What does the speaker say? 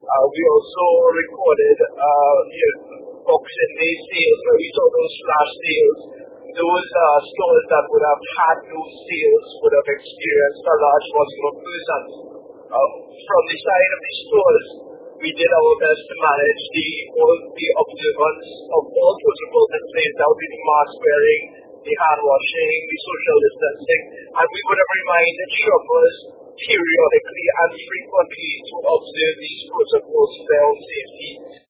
We also recorded Boxing Day sales where we saw those flash sales. Those stores that would have had those sales would have experienced a large volume of persons. From the side of the stores, we did our best to manage the observance of all protocols in place. That would be the mask wearing, the hand washing, the social distancing, and we would have reminded shoppers periodically and frequently to observe these protocols for their own safety.